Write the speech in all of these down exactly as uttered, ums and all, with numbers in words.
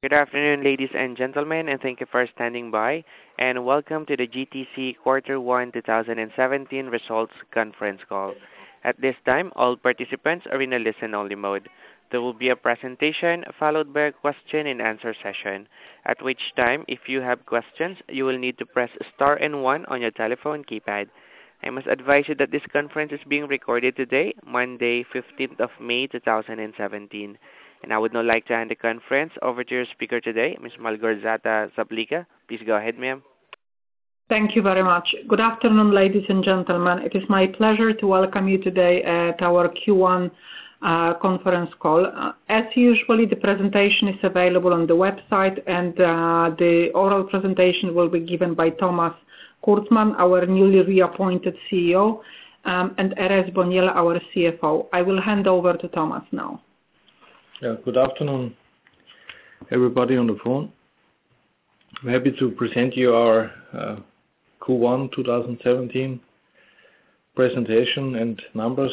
Good afternoon, ladies and gentlemen, and thank you for standing by, and welcome to the G T C Quarter one twenty seventeen Results Conference Call. At this time, all participants are in a listen-only mode. There will be a presentation followed by a question and answer session, at which time, if you have questions, you will need to press star and one on your telephone keypad. I must advise you that this conference is being recorded today, Monday, fifteenth of May twenty seventeen. And I would now like to hand the conference over to your speaker today, Miz Malgorzata Zabliga. Please go ahead, ma'am. Thank you very much. Good afternoon, ladies and gentlemen. It is my pleasure to welcome you today at our Q one uh, conference call. Uh, as usually, the presentation is available on the website, and uh, the oral presentation will be given by Thomas Kurtman, our newly reappointed C E O, um, and Erez Boniela, our C F O. I will hand over to Thomas now. Yeah, good afternoon, everybody on the phone. I'm happy to present you our uh, Q one twenty seventeen presentation and numbers.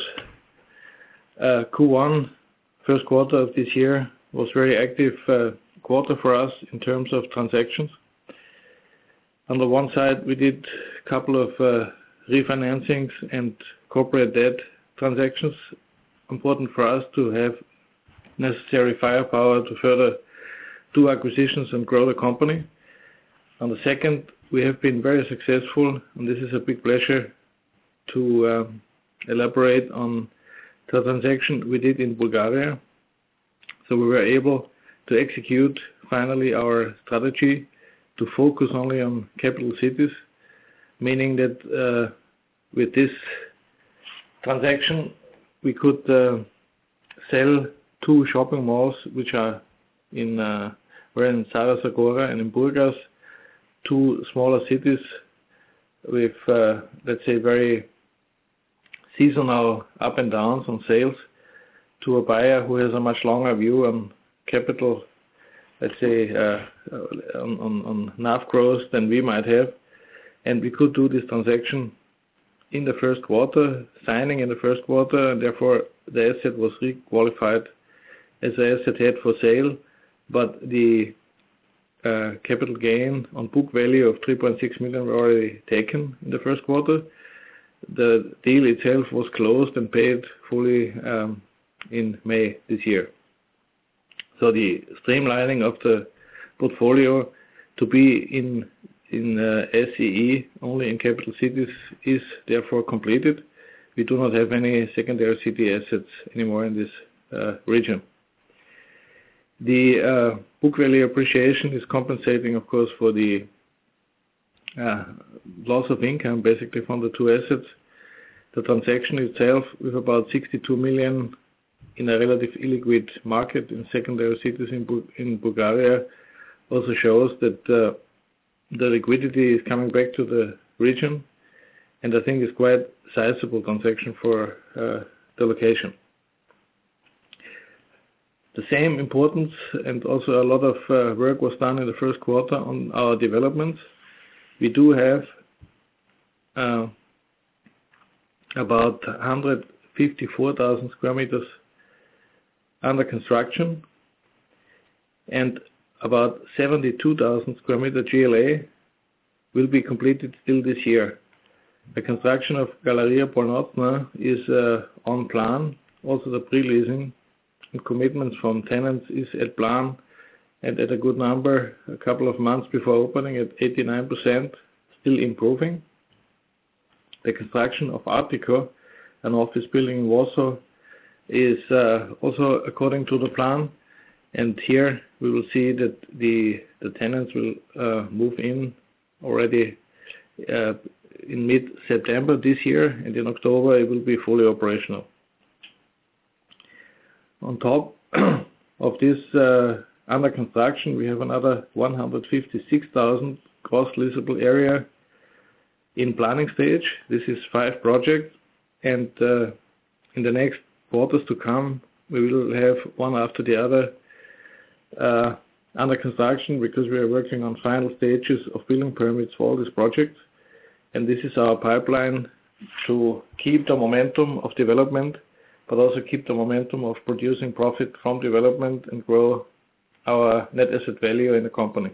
Uh, Q one, first quarter of this year, was very active uh, quarter for us in terms of transactions. On the one side, we did a couple of uh, refinancings and corporate debt transactions, important for us to have necessary firepower to further do acquisitions and grow the company. On the second, we have been very successful, and this is a big pleasure to um, elaborate on the transaction we did in Bulgaria. So we were able to execute finally our strategy to focus only on capital cities, meaning that uh, with this transaction we could uh, sell two shopping malls, which are in uh, were in Stara Zagora and in Burgas, two smaller cities with, uh, let's say, very seasonal up and downs on sales, to a buyer who has a much longer view on capital, let's say, uh, on, on, on N A V growth than we might have. And we could do this transaction in the first quarter, signing in the first quarter, and therefore the asset was re-qualified as an asset held for sale, but the uh, capital gain on book value of three point six million were already taken in the first quarter. The deal itself was closed and paid fully um, in May this year. So the streamlining of the portfolio to be in in uh, S E E, only in capital cities, is therefore completed. We do not have any secondary city assets anymore in this uh, region. The uh, book value appreciation is compensating, of course, for the uh, loss of income, basically, from the two assets. The transaction itself, with about sixty-two million in a relative illiquid market in secondary cities in, Bu- in Bulgaria, also shows that uh, the liquidity is coming back to the region, and I think it's quite a sizable transaction for uh, the location. The same importance, and also a lot of uh, work was done in the first quarter on our developments. We do have uh, about one hundred fifty-four thousand square meters under construction, and about seventy-two thousand square meter G L A will be completed still this year. The construction of Galeria Polnotna is uh, on plan. Also the pre-leasing and commitments from tenants is at plan and at a good number, a couple of months before opening at eighty-nine percent, still improving. The construction of Artico, an office building in Warsaw, is uh, also according to the plan, and here we will see that the, the tenants will uh, move in already uh, in mid-September this year, and in October it will be fully operational. On top of this uh, under construction, we have another one hundred fifty-six thousand gross leasable area in planning stage. This is five projects, and uh, in the next quarters to come, we will have one after the other uh, under construction, because we are working on final stages of building permits for all these projects. And this is our pipeline to keep the momentum of development, but also keep the momentum of producing profit from development and grow our net asset value in the company.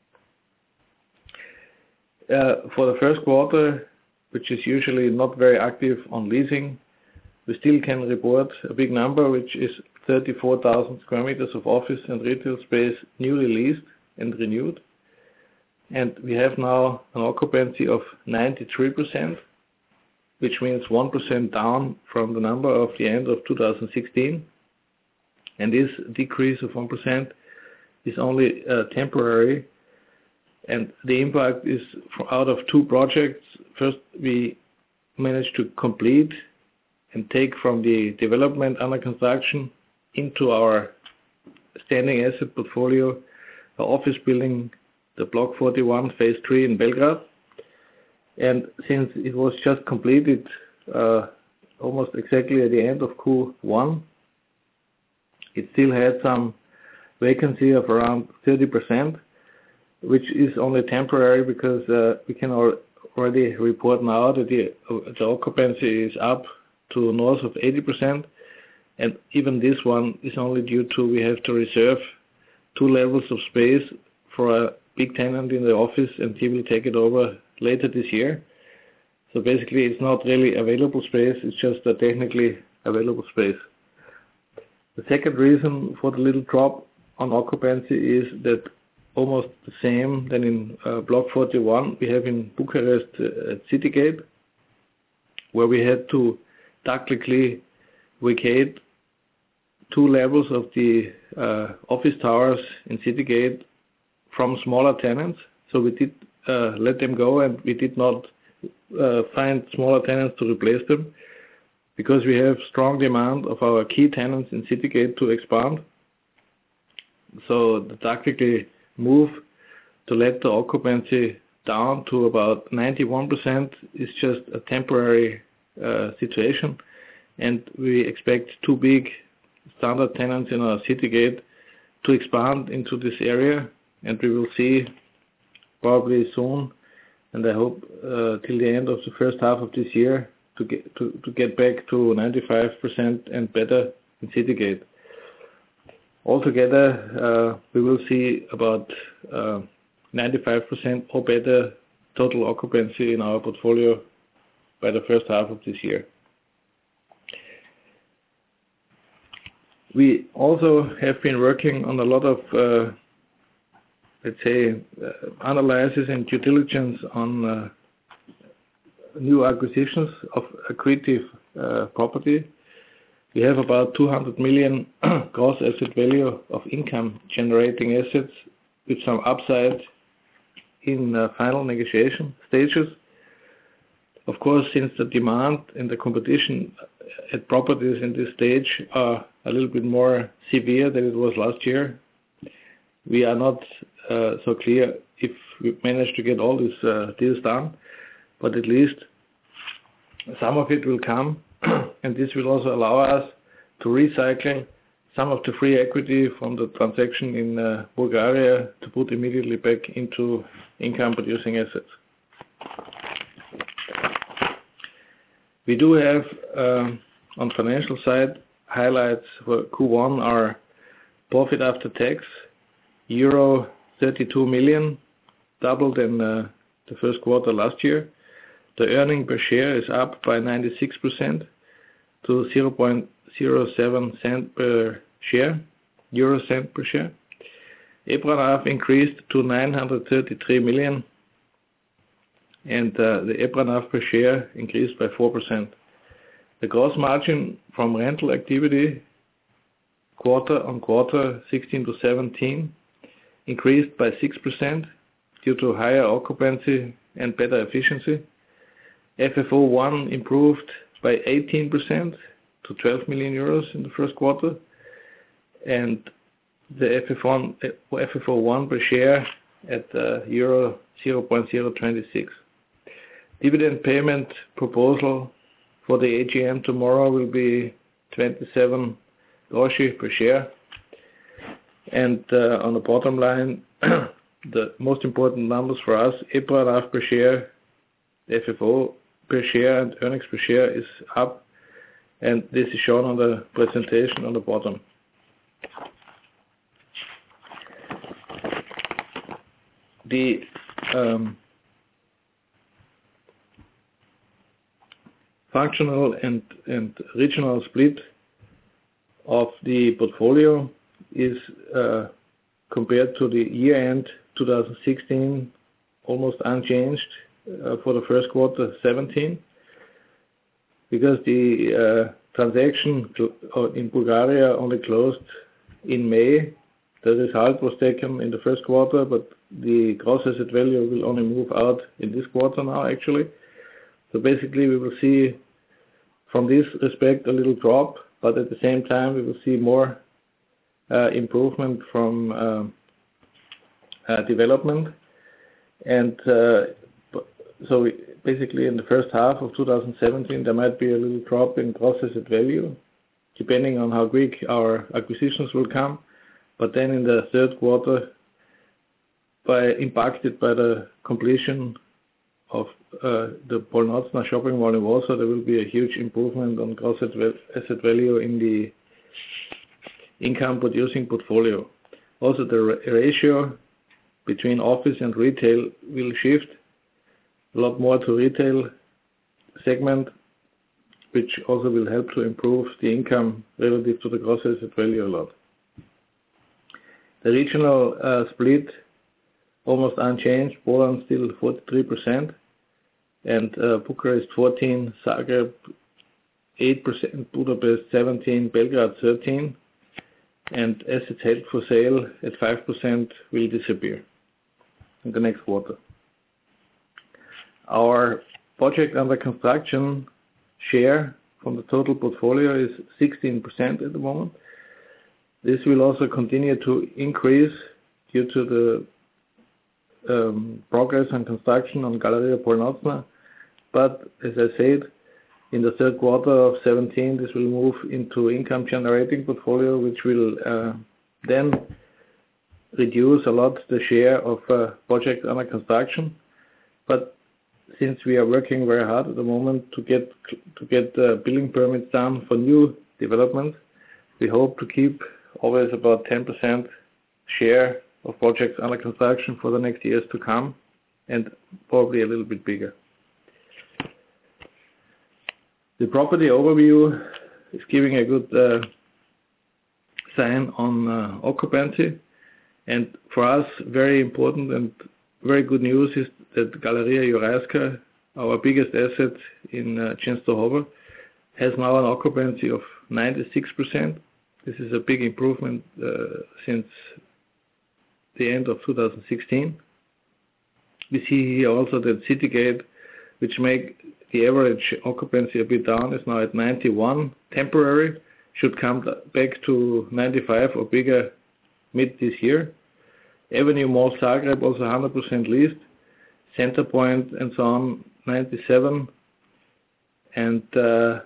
Uh, for the first quarter, which is usually not very active on leasing, we still can report a big number, which is thirty-four thousand square meters of office and retail space newly leased and renewed. And we have now an occupancy of ninety-three percent, which means one percent down from the number of the end of two thousand sixteen. And this decrease of one percent is only uh, temporary. And the impact is out of two projects. First, we managed to complete and take from the development under construction into our standing asset portfolio, the office building, the Block forty-one, Phase three in Belgrade. And since it was just completed uh, almost exactly at the end of Q one, it still had some vacancy of around thirty percent, which is only temporary because uh, we can already report now that the, the occupancy is up to north of eighty percent. And even this one is only due to we have to reserve two levels of space for a big tenant in the office, and he will take it over later this year. So basically it's not really available space, it's just a technically available space. The second reason for the little drop on occupancy is that almost the same than in uh, Block forty-one we have in Bucharest uh, at Citygate, where we had to tactically vacate two levels of the uh, office towers in Citygate from smaller tenants. So we did uh, let them go, and we did not uh, find smaller tenants to replace them, because we have strong demand of our key tenants in Citygate to expand. So the tactically move to let the occupancy down to about ninety-one percent is just a temporary uh, situation, and we expect two big standard tenants in our Citygate to expand into this area, and we will see probably soon, and I hope uh, till the end of the first half of this year, to get to, to get back to ninety-five percent and better in Citygate. Altogether, uh, we will see about uh, ninety-five percent or better total occupancy in our portfolio by the first half of this year. We also have been working on a lot of, uh, let's say, uh, analysis and due diligence on uh, new acquisitions of accretive uh, property. We have about two hundred million gross asset value of income generating assets with some upside in uh, final negotiation stages. Of course, since the demand and the competition at properties in this stage are a little bit more severe than it was last year, we are not uh, so clear if we manage to get all these uh, deals done, but at least some of it will come, and this will also allow us to recycle some of the free equity from the transaction in uh, Bulgaria to put immediately back into income producing assets. We do have uh, on financial side highlights for Q one are profit after tax, euro thirty-two million, double than uh, the first quarter last year. The earning per share is up by ninety-six percent to zero point zero seven cent per share, euro cent per share. EPRA N A V increased to nine hundred thirty-three million, and uh, the EPRA N A V per share increased by four percent. The gross margin from rental activity quarter on quarter sixteen to seventeen increased by six percent due to higher occupancy and better efficiency. F F O one improved by eighteen percent to twelve million euros in the first quarter, and the F F O one per share at uh, euro zero point zero two six. Dividend payment proposal for the A G M tomorrow will be twenty-seven groszy per share. And uh, on the bottom line, the most important numbers for us, EPRA N A V per share, F F O per share and earnings per share is up, and this is shown on the presentation on the bottom. the um, functional and, and regional split of the portfolio is uh, compared to the year-end two thousand sixteen almost unchanged uh, for the first quarter seventeen, because the uh, transaction in Bulgaria only closed in May. The result was taken in the first quarter, but the gross asset value will only move out in this quarter now, actually. So basically we will see from this respect a little drop, but at the same time we will see more uh, improvement from uh, uh, development. And uh, so we, basically in the first half of two thousand seventeen there might be a little drop in gross asset value, depending on how quick our acquisitions will come. But then in the third quarter, by impacted by the completion of uh, the Polnocna shopping mall in Warsaw, there will be a huge improvement on gross asset value in the income producing portfolio. Also the ratio between office and retail will shift a lot more to retail segment, which also will help to improve the income relative to the gross asset value a lot. The regional uh, split almost unchanged. Poland still forty-three percent, and uh, Bucharest fourteen, Zagreb eight percent, Budapest seventeen, Belgrade thirteen, and assets held for sale at five percent will disappear in the next quarter. Our project under construction share from the total portfolio is sixteen percent at the moment. This will also continue to increase due to the um, progress and construction on Galeria Polnocna. But as I said, in the third quarter of seventeen, this will move into income generating portfolio, which will uh, then reduce a lot the share of uh, project under construction. But since we are working very hard at the moment to get to get uh, building permits done for new development, we hope to keep always about ten percent share of projects under construction for the next years to come, and probably a little bit bigger. The property overview is giving a good uh, sign on uh, occupancy, and for us very important and very good news is that Galeria Jurajska, our biggest asset in uh, Częstochowa, has now an occupancy of ninety-six percent. This is a big improvement uh, since the end of two thousand sixteen. We see here also that Citygate, which make the average occupancy a bit down, is now at ninety-one temporary, should come back to ninety-five or bigger mid this year. Avenue Mall Zagreb also one hundred percent leased. Center Point and so on ninety-seven, and uh,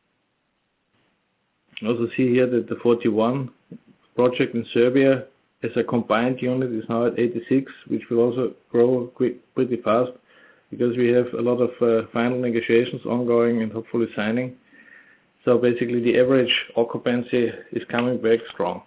also see here that the forty-one project in Serbia as a combined unit is now at eighty-six, which will also grow quick, pretty fast, because we have a lot of uh, final negotiations ongoing and hopefully signing. So basically the average occupancy is coming back strong.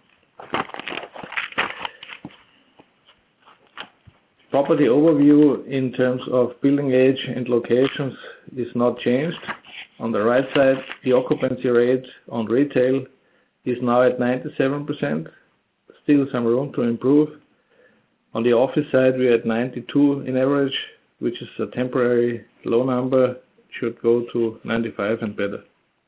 Property overview in terms of building age and locations is not changed. On the right side, the occupancy rate on retail is now at ninety-seven percent. Still some room to improve. On the office side, we're at ninety-two in average, which is a temporary low number, should go to ninety-five and better.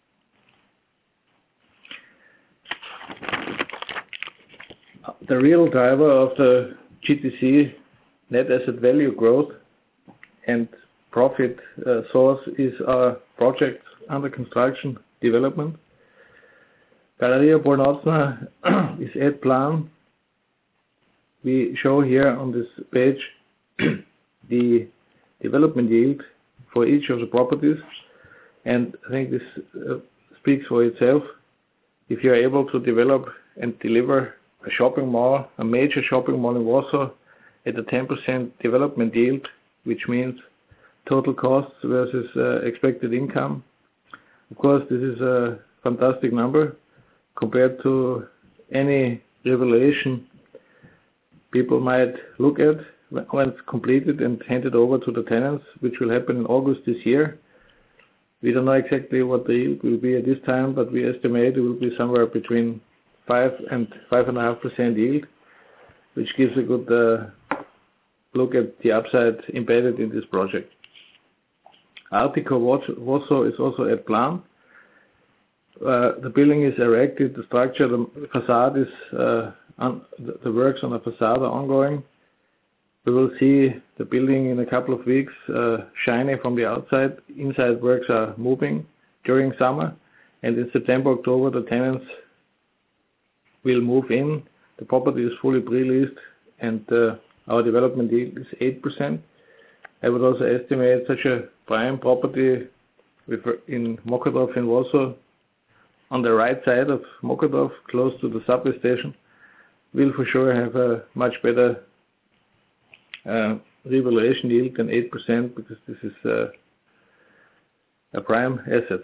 The real driver of the G T C net asset value growth and profit uh, source is our project under construction development. Galeria Polnocna is at plan. We show here on this page the development yield for each of the properties, and I think this uh, speaks for itself. If you are able to develop and deliver a shopping mall, a major shopping mall in Warsaw, at a ten percent development yield, which means total costs versus uh, expected income. Of course, this is a fantastic number compared to any revelation people might look at, once completed and handed over to the tenants, which will happen in August this year. We don't know exactly what the yield will be at this time, but we estimate it will be somewhere between five and five and a half percent yield, which gives a good uh, look at the upside embedded in this project. Artico Warsaw is also at plan. Uh, the building is erected, the structure, the facade is, uh, on, the, the works on the facade are ongoing. We will see the building in a couple of weeks uh, shiny from the outside. Inside works are moving during summer, and in September, October, the tenants will move in. The property is fully pre-leased, and uh, our development yield is eight percent. I would also estimate such a prime property with, in Mokotów in Warsaw, on the right side of Mokotów, close to the subway station, will for sure have a much better uh, revaluation yield than eight percent, because this is uh, a prime asset.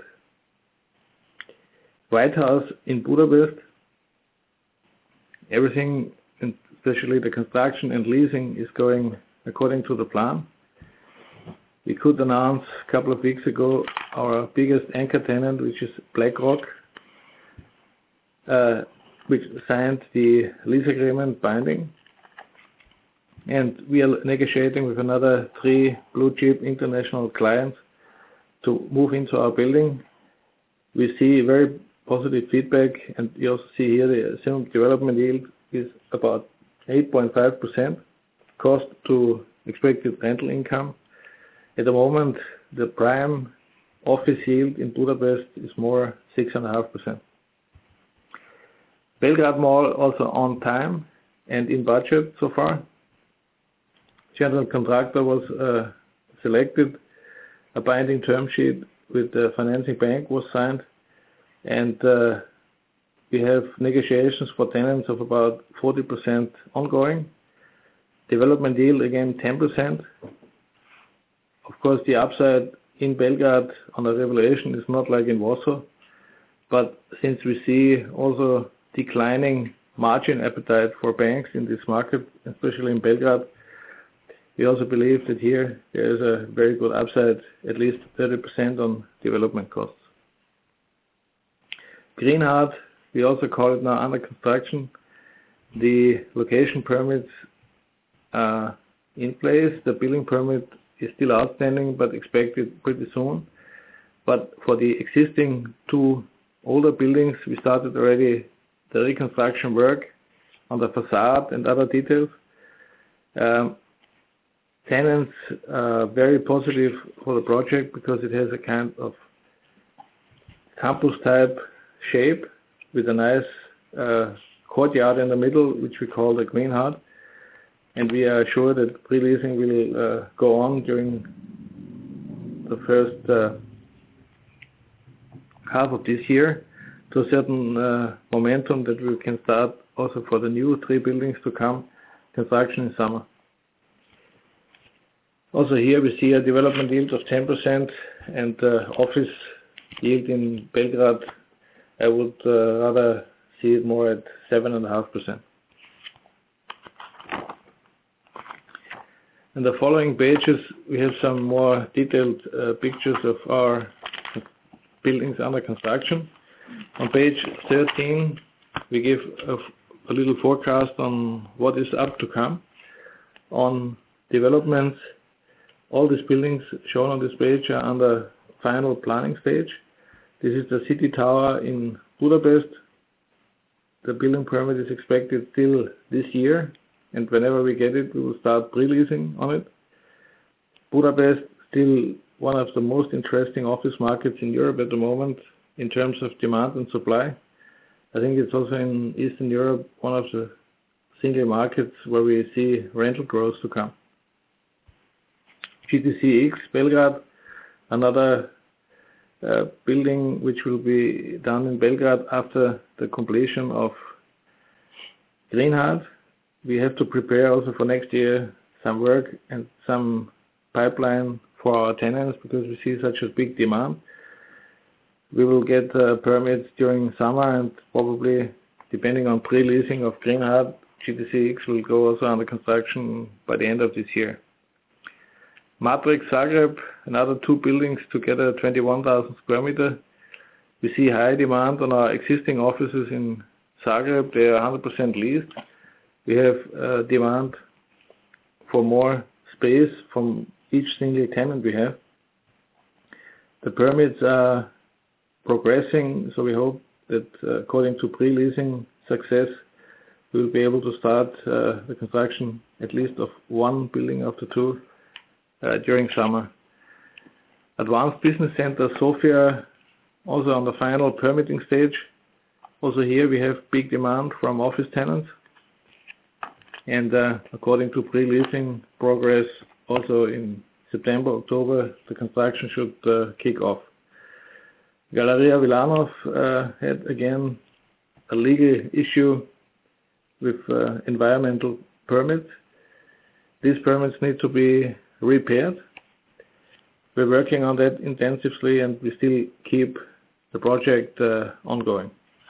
White House in Budapest, everything, especially the construction and leasing, is going according to the plan. We could announce a couple of weeks ago our biggest anchor tenant, which is BlackRock, uh, which signed the lease agreement binding. And we are negotiating with another three blue chip international clients to move into our building. We see very positive feedback, and you also see here the assumed development yield is about eight point five percent, cost to expected rental income. At the moment, the prime office yield in Budapest is more six point five percent. Belgrade Mall also on time and in budget so far. General contractor was uh, selected, a binding term sheet with the financing bank was signed, and uh, we have negotiations for tenants of about forty percent ongoing. Development yield again ten percent. Of course, the upside in Belgrade on the revaluation is not like in Warsaw, but since we see also declining margin appetite for banks in this market, especially in Belgrade, we also believe that here there is a very good upside, at least thirty percent on development costs. Greenheart, we also call it now under construction. The location permits are in place. The building permit is still outstanding, but expected pretty soon. But for the existing two older buildings, we started already the reconstruction work on the facade and other details. Um, tenants are very positive for the project because it has a kind of campus type shape with a nice uh, courtyard in the middle, which we call the Greenheart. And we are sure that pre-leasing will uh, go on during the first uh, half of this year to a certain uh, momentum that we can start also for the new three buildings to come, construction in summer. Also here we see a development yield of ten percent and uh, office yield in Belgrade, I would uh, rather see it more at seven point five percent. In the following pages, we have some more detailed uh, pictures of our buildings under construction. On page thirteen, we give a, a little forecast on what is up to come. On developments, all these buildings shown on this page are under final planning stage. This is the City Tower in Budapest. The building permit is expected still this year, and whenever we get it, we will start pre-leasing on it. Budapest, still one of the most interesting office markets in Europe at the moment in terms of demand and supply. I think it's also in Eastern Europe one of the single markets where we see rental growth to come. G T C X Belgrade, another uh, building which will be done in Belgrade after the completion of Greenheart. We have to prepare also for next year some work and some pipeline for our tenants because we see such a big demand. We will get uh, permits during summer, and probably, depending on pre-leasing of Greenheart, G T C X will go also under construction by the end of this year. Matrix Zagreb, another two buildings together, twenty-one thousand square meter. We see high demand on our existing offices in Zagreb. They are one hundred percent leased. We have uh, demand for more space from each single tenant we have. The permits are progressing, so we hope that uh, according to pre-leasing success, we will be able to start uh, the construction at least of one building of the two uh, during summer. Advanced Business Center Sofia, also on the final permitting stage. Also here we have big demand from office tenants. And uh, according to pre-leasing progress, also in September, October, the construction should uh, kick off. Galeria Wilanov uh, had again a legal issue with uh, environmental permits. These permits need to be repaired. We're working on that intensively, and we still keep the project uh, ongoing.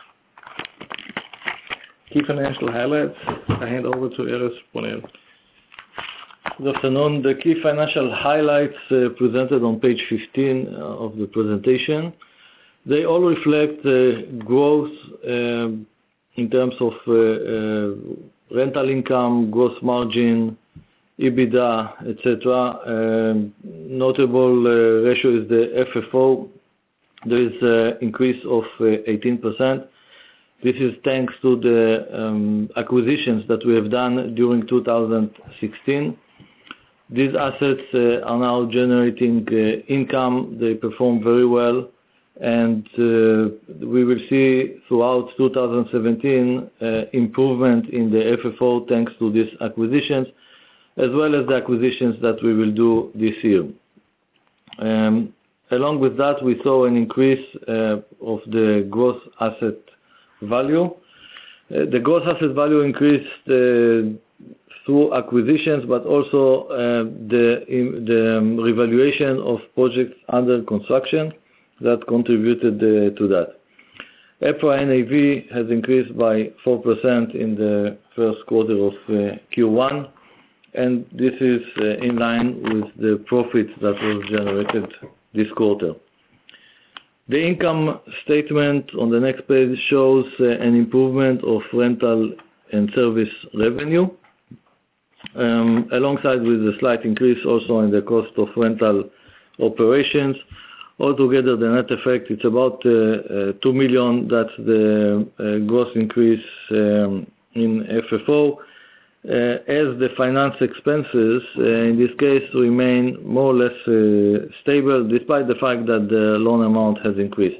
Key financial highlights. I hand over to Erez Bonel. Good afternoon. The key financial highlights uh, presented on page fifteen uh, of the presentation. They all reflect uh, growth uh, in terms of uh, uh, rental income, gross margin, EBITDA, et cetera. Um, notable uh, ratio is the F F O. There is an increase of uh, eighteen percent. This is thanks to the um, acquisitions that we have done during two thousand sixteen. These assets uh, are now generating uh, income. They perform very well, and uh, we will see throughout two thousand seventeen uh, improvement in the F F O thanks to these acquisitions, as well as the acquisitions that we will do this year. Um, along with that, we saw an increase uh, of the gross asset value. Uh, the gross asset value increased uh, through acquisitions, but also uh, the, in, the um, revaluation of projects under construction that contributed uh, to that. EPRA N A V has increased by four percent in the first quarter of uh, Q one, and this is uh, in line with the profit that was generated this quarter. The income statement on the next page shows uh, an improvement of rental and service revenue, um, alongside with a slight increase also in the cost of rental operations. Altogether, the net effect, it's about uh, uh, two million. That's the uh, gross increase um, in F F O. Uh, as the finance expenses, uh, in this case, remain more or less uh, stable, despite the fact that the loan amount has increased.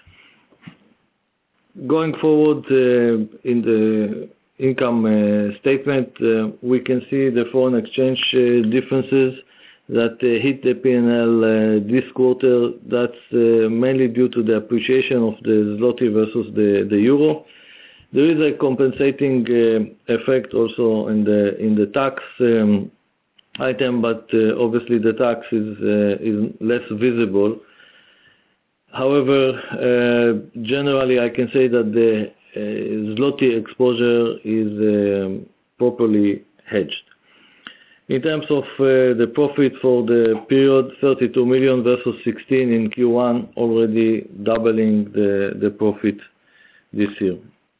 Going forward uh, in the income uh, statement, uh, we can see the foreign exchange uh, differences that uh, hit the P and L uh, this quarter. That's uh, mainly due to the appreciation of the zloty versus the, the euro. There is a compensating uh, effect also in the in the tax um, item, but uh, obviously the tax is uh, is less visible. However, uh, generally I can say that the uh, zloty exposure is um, properly hedged. In terms of uh, the profit for the period, thirty-two million versus sixteen in Q one, already doubling the, the profit this year.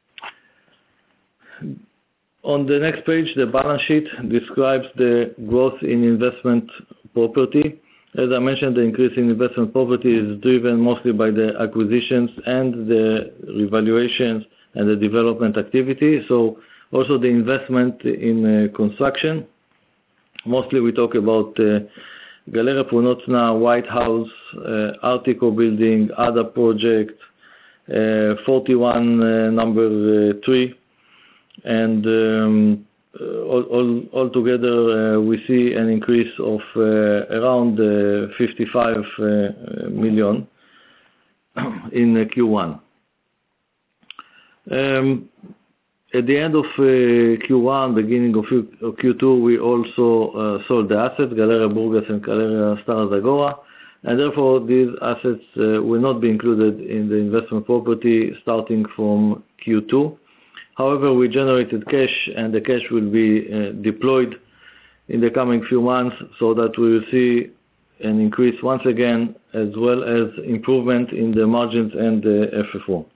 On the next page, the balance sheet describes the growth in investment property. As I mentioned, the increase in investment property is driven mostly by the acquisitions and the revaluations and the development activity. So also the investment in uh, construction. Mostly we talk about uh, Galeria Prunotna, White House, uh, Artico building, other projects, uh, forty-one uh, number uh, three. And um, all, all, all together uh, we see an increase of uh, around uh, fifty-five uh, million in uh, Q one. Um, at the end of uh, Q one, beginning of Q two, we also uh, sold the assets, Galeria Burgas and Galeria Stara Zagora, and therefore these assets uh, will not be included in the investment property starting from Q two. However, we generated cash, and the cash will be uh, deployed in the coming few months so that we will see an increase once again, as well as improvement in the margins and the F F O.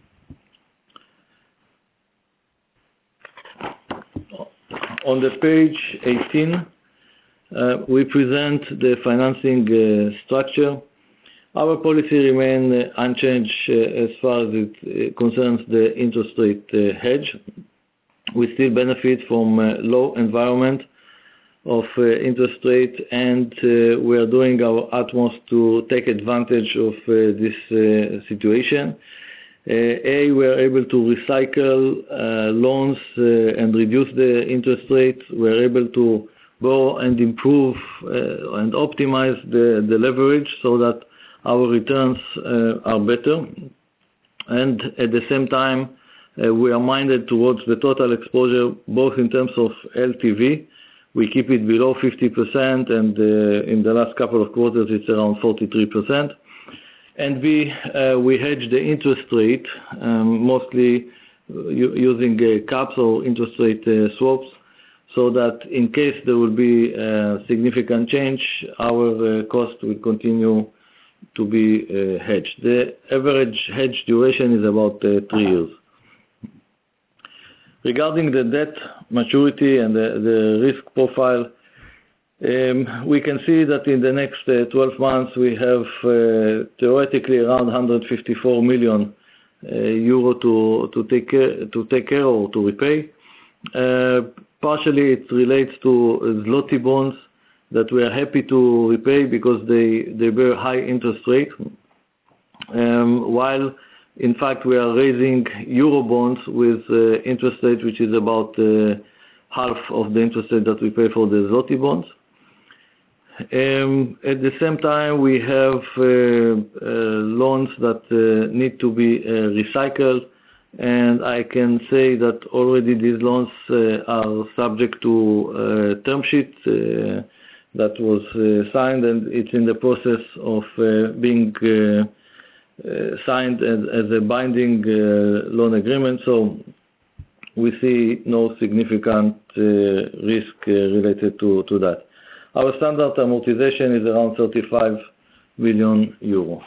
On the page eighteen, uh, we present the financing uh, structure. Our policy remains uh, unchanged uh, as far as it uh, concerns the interest rate uh, hedge. We still benefit from a low environment of uh, interest rate, and uh, we are doing our utmost to take advantage of uh, this uh, situation. Uh, A, we are able to recycle uh, loans uh, and reduce the interest rate. We are able to borrow and improve uh, and optimize the, the leverage so that our returns uh, are better. And at the same time, uh, we are minded towards the total exposure, both in terms of L T V. We keep it below fifty percent, and uh, in the last couple of quarters it's around forty-three percent. And we, uh, we hedge the interest rate, um, mostly using uh, caps or interest rate uh, swaps, so that in case there will be a significant change, our uh, cost will continue to be uh, hedged. The average hedge duration is about uh, three years. Regarding the debt maturity and the, the risk profile, um, we can see that in the next uh, twelve months we have uh, theoretically around one hundred fifty-four million uh, euro to, to, take care, to take care or to repay. Uh, partially it relates to zloty bonds that we are happy to repay because they, they bear high interest rate, um, while in fact we are raising euro bonds with uh, interest rate which is about uh, half of the interest rate that we pay for the zloty bonds. Um, at the same time, we have uh, uh, loans that uh, need to be uh, recycled, and I can say that already these loans uh, are subject to uh, term sheet uh, that was uh, signed, and it's in the process of uh, being uh, uh, signed as, as a binding uh, loan agreement. So we see no significant uh, risk uh, related to, to that. Our standard amortization is around thirty-five million euro.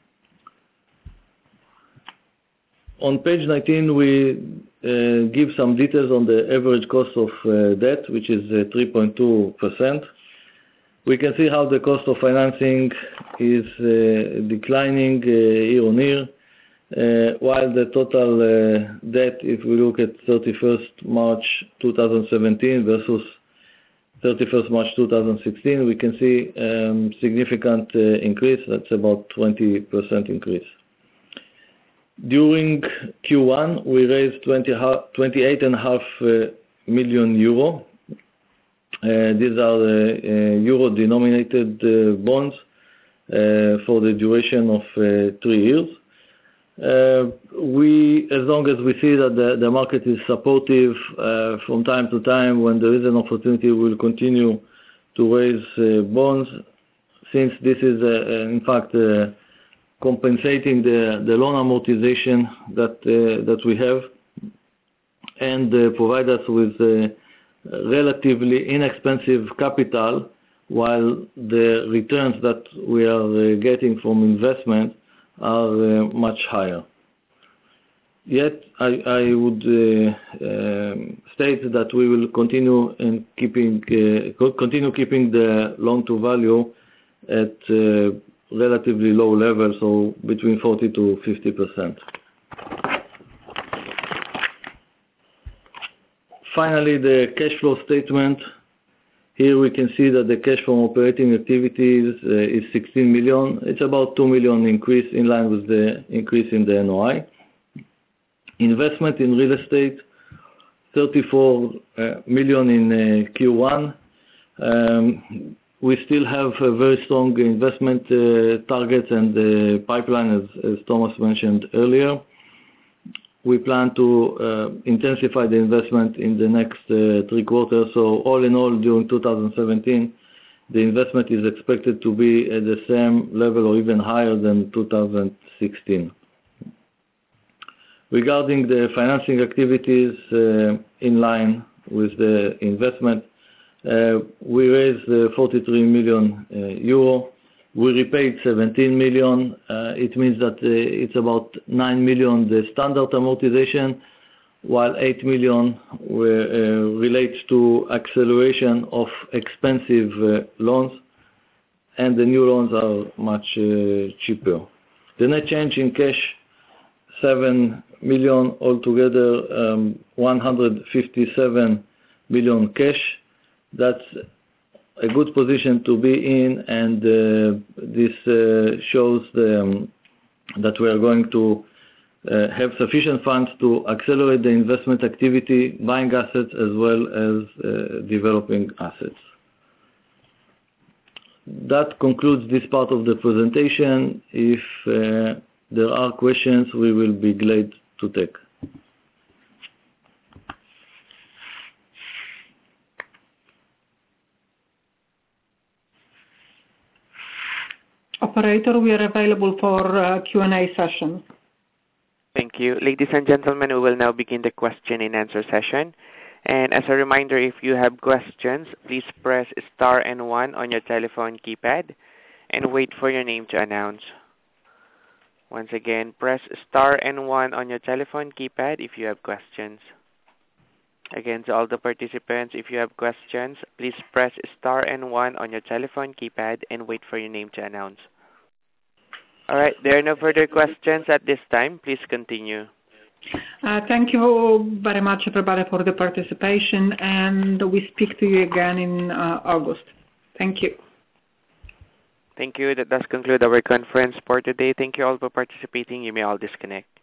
On page nineteen, we uh, give some details on the average cost of uh, debt, which is uh, three point two percent. We can see how the cost of financing is uh, declining uh, year on year, uh, while the total uh, debt, if we look at thirty-first March two thousand seventeen versus thirty-first March two thousand sixteen, we can see um, significant uh, increase. That's about twenty percent increase. During Q one, we raised twenty-eight point five uh, million euro. Uh, these are uh, uh, euro-denominated uh, bonds uh, for the duration of uh, three years. Uh, we, as long as we see that the, the market is supportive uh, from time to time, when there is an opportunity, we will continue to raise uh, bonds, since this is, uh, in fact, uh, compensating the, the loan amortization that, uh, that we have, and uh, provide us with uh, relatively inexpensive capital, while the returns that we are uh, getting from investment are uh, much higher. Yet I, I would uh, uh, state that we will continue in keeping uh, continue keeping the loan to value at uh, relatively low levels, so between forty to fifty percent. Finally, the cash flow statement. Here we can see that the cash from operating activities uh, is sixteen million. It's about two million increase, in line with the increase in the N O I. Investment in real estate, thirty-four uh, million in uh, Q one. Um, we still have a very strong investment uh, targets and the pipeline, as, as Thomas mentioned earlier. We plan to uh, intensify the investment in the next uh, three quarters. So all in all, during two thousand seventeen, the investment is expected to be at the same level or even higher than two thousand sixteen. Regarding the financing activities, uh, in line with the investment, uh, we raised uh, forty-three million uh, euro. We repaid seventeen million. Uh, it means that uh, it's about nine million the standard amortization, while eight million were, uh, relates to acceleration of expensive uh, loans, and the new loans are much uh, cheaper. The net change in cash, seven million altogether, um, one hundred fifty-seven million cash. That's a good position to be in, and uh, this uh, shows the, um, that we are going to uh, have sufficient funds to accelerate the investment activity, buying assets as well as uh, developing assets. That concludes this part of the presentation. If uh, there are questions, we will be glad to take. Operator, we are available for uh, Q and A session. Thank you. Ladies and gentlemen, we will now begin the question and answer session. And as a reminder, if you have questions, please press star and one on your telephone keypad and wait for your name to announce. Once again, press star and one on your telephone keypad if you have questions. Again, to all the participants, if you have questions, please press star and one on your telephone keypad and wait for your name to announce. All right, there are no further questions at this time. Please continue. Uh, thank you very much, everybody, for the participation, and we speak to you again in uh, August. Thank you. Thank you. That does conclude our conference for today. Thank you all for participating. You may all disconnect.